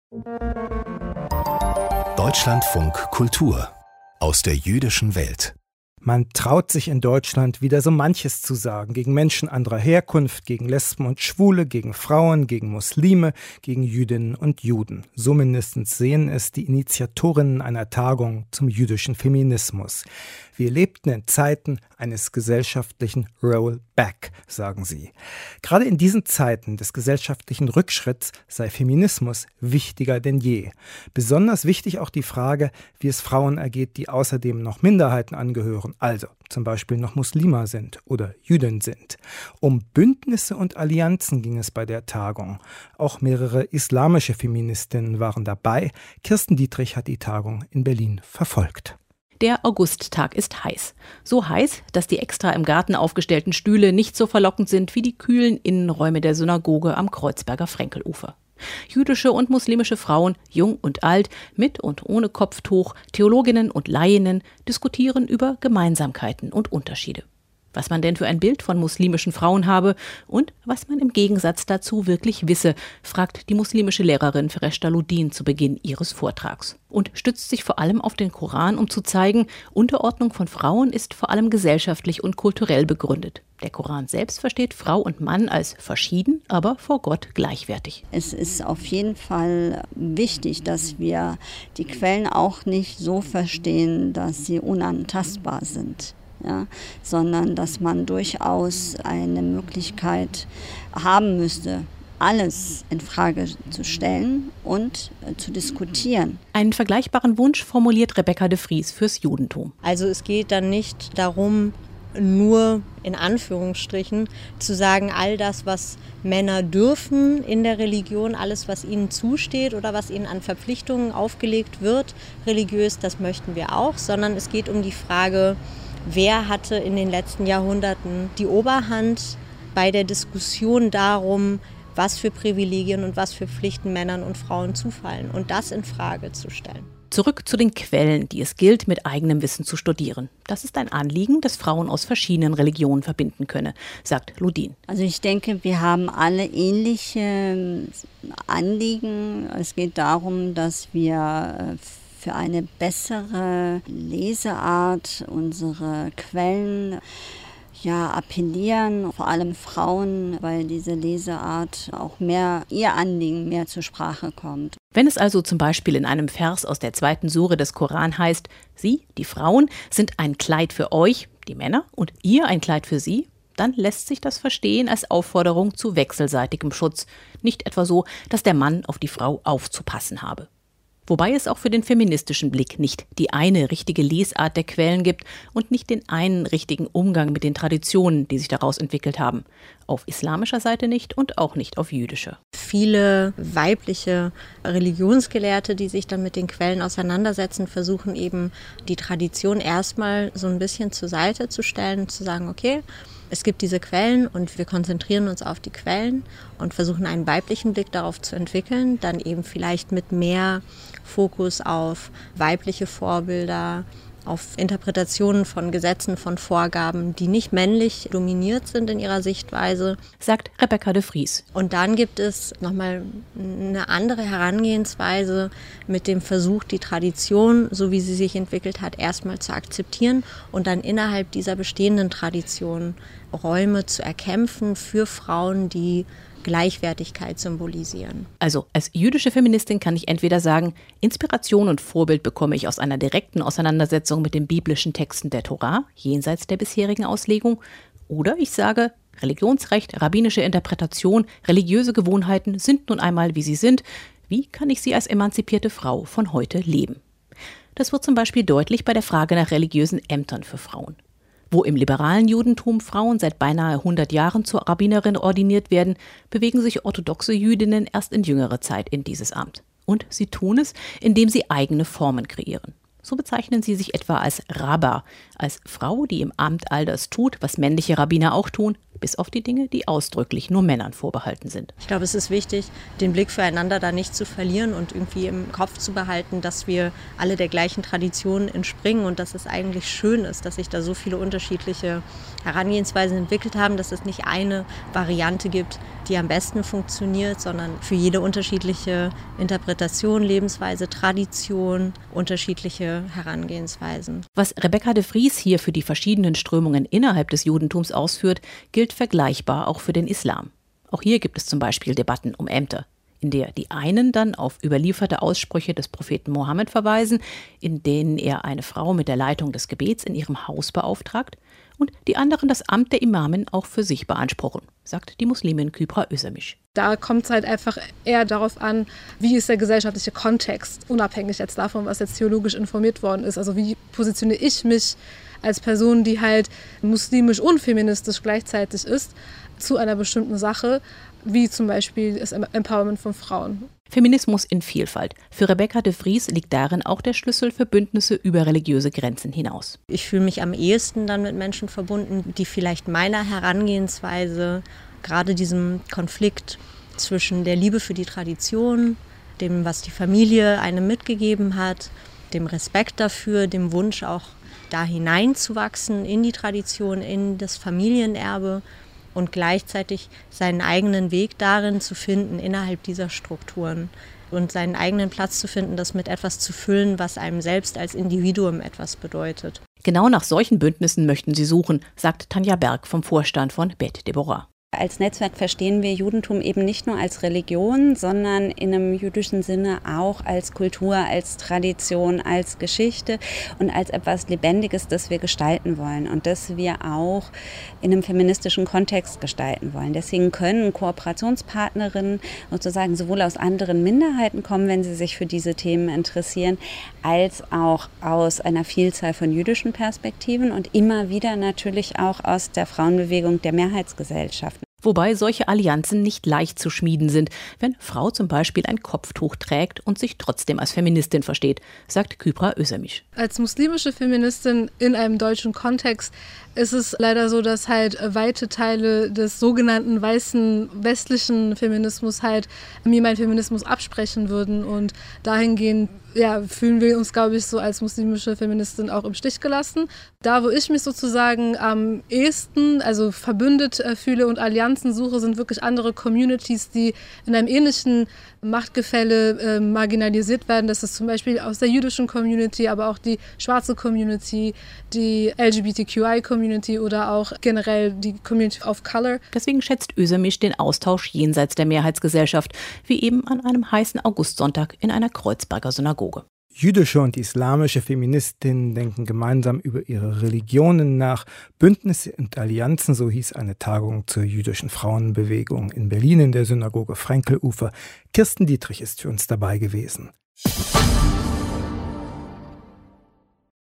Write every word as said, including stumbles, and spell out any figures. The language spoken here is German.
Deutschlandfunk Kultur aus der jüdischen Welt. Man traut sich in Deutschland wieder so manches zu sagen, gegen Menschen anderer Herkunft, gegen Lesben und Schwule, gegen Frauen, gegen Muslime, gegen Jüdinnen und Juden. So mindestens sehen es die Initiatorinnen einer Tagung zum jüdischen Feminismus. Wir lebten in Zeiten eines gesellschaftlichen Rollback, sagen sie. Gerade in diesen Zeiten des gesellschaftlichen Rückschritts sei Feminismus wichtiger denn je. Besonders wichtig auch die Frage, wie es Frauen ergeht, die außerdem noch Minderheiten angehören, also zum Beispiel noch Muslima sind oder Jüdin sind. Um Bündnisse und Allianzen ging es bei der Tagung. Auch mehrere islamische Feministinnen waren dabei. Kirsten Dietrich hat die Tagung in Berlin verfolgt. Der Augusttag ist heiß. So heiß, dass die extra im Garten aufgestellten Stühle nicht so verlockend sind wie die kühlen Innenräume der Synagoge am Kreuzberger Frenkelufer. Jüdische und muslimische Frauen, jung und alt, mit und ohne Kopftuch, Theologinnen und Laieninnen diskutieren über Gemeinsamkeiten und Unterschiede. Was man denn für ein Bild von muslimischen Frauen habe und was man im Gegensatz dazu wirklich wisse, fragt die muslimische Lehrerin Fereshta Ludin zu Beginn ihres Vortrags und stützt sich vor allem auf den Koran, um zu zeigen, Unterordnung von Frauen ist vor allem gesellschaftlich und kulturell begründet. Der Koran selbst versteht Frau und Mann als verschieden, aber vor Gott gleichwertig. Es ist auf jeden Fall wichtig, dass wir die Quellen auch nicht so verstehen, dass sie unantastbar sind. Ja, sondern dass man durchaus eine Möglichkeit haben müsste, alles in Frage zu stellen und äh, zu diskutieren. Einen vergleichbaren Wunsch formuliert Rebecca de Vries fürs Judentum. Also es geht dann nicht darum, nur in Anführungsstrichen zu sagen, all das, was Männer dürfen in der Religion, alles, was ihnen zusteht oder was ihnen an Verpflichtungen aufgelegt wird, religiös, das möchten wir auch, sondern es geht um die Frage, wer hatte in den letzten Jahrhunderten die Oberhand bei der Diskussion darum, was für Privilegien und was für Pflichten Männern und Frauen zufallen und das in Frage zu stellen. Zurück zu den Quellen, die es gilt, mit eigenem Wissen zu studieren. Das ist ein Anliegen, das Frauen aus verschiedenen Religionen verbinden könne, sagt Ludin. Also ich denke, wir haben alle ähnliche Anliegen. Es geht darum, dass wir für eine bessere Leseart unsere Quellen ja, appellieren, vor allem Frauen, weil diese Leseart auch mehr, ihr Anliegen mehr zur Sprache kommt. Wenn es also zum Beispiel in einem Vers aus der zweiten Sure des Koran heißt, Sie, die Frauen, sind ein Kleid für euch, die Männer, und ihr ein Kleid für sie, dann lässt sich das verstehen als Aufforderung zu wechselseitigem Schutz. Nicht etwa so, dass der Mann auf die Frau aufzupassen habe. Wobei es auch für den feministischen Blick nicht die eine richtige Lesart der Quellen gibt und nicht den einen richtigen Umgang mit den Traditionen, die sich daraus entwickelt haben. Auf islamischer Seite nicht und auch nicht auf jüdischer. Viele weibliche Religionsgelehrte, die sich dann mit den Quellen auseinandersetzen, versuchen eben die Tradition erstmal so ein bisschen zur Seite zu stellen und zu sagen, okay, es gibt diese Quellen und wir konzentrieren uns auf die Quellen und versuchen einen weiblichen Blick darauf zu entwickeln, dann eben vielleicht mit mehr Fokus auf weibliche Vorbilder, auf Interpretationen von Gesetzen, von Vorgaben, die nicht männlich dominiert sind in ihrer Sichtweise, sagt Rebecca de Vries. Und dann gibt es nochmal eine andere Herangehensweise mit dem Versuch, die Tradition, so wie sie sich entwickelt hat, erstmal zu akzeptieren und dann innerhalb dieser bestehenden Tradition Räume zu erkämpfen für Frauen, die Gleichwertigkeit symbolisieren. Also als jüdische Feministin kann ich entweder sagen, Inspiration und Vorbild bekomme ich aus einer direkten Auseinandersetzung mit den biblischen Texten der Tora, jenseits der bisherigen Auslegung, oder ich sage, Religionsrecht, rabbinische Interpretation, religiöse Gewohnheiten sind nun einmal, wie sie sind. Wie kann ich sie als emanzipierte Frau von heute leben? Das wird zum Beispiel deutlich bei der Frage nach religiösen Ämtern für Frauen. Wo im liberalen Judentum Frauen seit beinahe hundert Jahren zur Rabbinerin ordiniert werden, bewegen sich orthodoxe Jüdinnen erst in jüngerer Zeit in dieses Amt. Und sie tun es, indem sie eigene Formen kreieren. So bezeichnen sie sich etwa als Rabba, als Frau, die im Amt all das tut, was männliche Rabbiner auch tun, bis auf die Dinge, die ausdrücklich nur Männern vorbehalten sind. Ich glaube, es ist wichtig, den Blick füreinander da nicht zu verlieren und irgendwie im Kopf zu behalten, dass wir alle der gleichen Tradition entspringen und dass es eigentlich schön ist, dass sich da so viele unterschiedliche Herangehensweisen entwickelt haben, dass es nicht eine Variante gibt, die am besten funktioniert, sondern für jede unterschiedliche Interpretation, Lebensweise, Tradition, unterschiedliche Herangehensweisen. Was Rebecca de Vries hier für die verschiedenen Strömungen innerhalb des Judentums ausführt, gilt vergleichbar auch für den Islam. Auch hier gibt es zum Beispiel Debatten um Ämter, in der die einen dann auf überlieferte Aussprüche des Propheten Mohammed verweisen, in denen er eine Frau mit der Leitung des Gebets in ihrem Haus beauftragt, und die anderen das Amt der Imamin auch für sich beanspruchen, sagt die Muslimin Kübra Özdemir. Da kommt es halt einfach eher darauf an, wie ist der gesellschaftliche Kontext, unabhängig jetzt davon, was jetzt theologisch informiert worden ist. Also wie positioniere ich mich als Person, die halt muslimisch und feministisch gleichzeitig ist, zu einer bestimmten Sache, wie zum Beispiel das Empowerment von Frauen. Feminismus in Vielfalt. Für Rebecca de Vries liegt darin auch der Schlüssel für Bündnisse über religiöse Grenzen hinaus. Ich fühle mich am ehesten dann mit Menschen verbunden, die vielleicht meiner Herangehensweise, gerade diesem Konflikt zwischen der Liebe für die Tradition, dem, was die Familie einem mitgegeben hat, dem Respekt dafür, dem Wunsch auch da hineinzuwachsen in die Tradition, in das Familienerbe und gleichzeitig seinen eigenen Weg darin zu finden, innerhalb dieser Strukturen und seinen eigenen Platz zu finden, das mit etwas zu füllen, was einem selbst als Individuum etwas bedeutet. Genau nach solchen Bündnissen möchten sie suchen, sagt Tanja Berg vom Vorstand von Bet Deborah. Als Netzwerk verstehen wir Judentum eben nicht nur als Religion, sondern in einem jüdischen Sinne auch als Kultur, als Tradition, als Geschichte und als etwas Lebendiges, das wir gestalten wollen und das wir auch in einem feministischen Kontext gestalten wollen. Deswegen können Kooperationspartnerinnen sozusagen sowohl aus anderen Minderheiten kommen, wenn sie sich für diese Themen interessieren, als auch aus einer Vielzahl von jüdischen Perspektiven und immer wieder natürlich auch aus der Frauenbewegung der Mehrheitsgesellschaft. Wobei solche Allianzen nicht leicht zu schmieden sind, wenn Frau zum Beispiel ein Kopftuch trägt und sich trotzdem als Feministin versteht, sagt Kübra Özdemir. Als muslimische Feministin in einem deutschen Kontext ist es leider so, dass halt weite Teile des sogenannten weißen westlichen Feminismus halt mir meinen Feminismus absprechen würden und dahingehend ja, fühlen wir uns, glaube ich, so als muslimische Feministin auch im Stich gelassen. Da, wo ich mich sozusagen am ehesten, also verbündet äh, fühle und Allianzen suche, sind wirklich andere Communities, die in einem ähnlichen Machtgefälle äh, marginalisiert werden. Das ist zum Beispiel aus der jüdischen Community, aber auch die schwarze Community, die L G B T Q I-Community oder auch generell die Community of Color. Deswegen schätzt Özdemir den Austausch jenseits der Mehrheitsgesellschaft, wie eben an einem heißen Augustsonntag in einer Kreuzberger Synagoge. Jüdische und islamische Feministinnen denken gemeinsam über ihre Religionen nach. Bündnisse und Allianzen, so hieß eine Tagung zur jüdischen Frauenbewegung in Berlin in der Synagoge Frenkelufer. Kirsten Dietrich ist für uns dabei gewesen.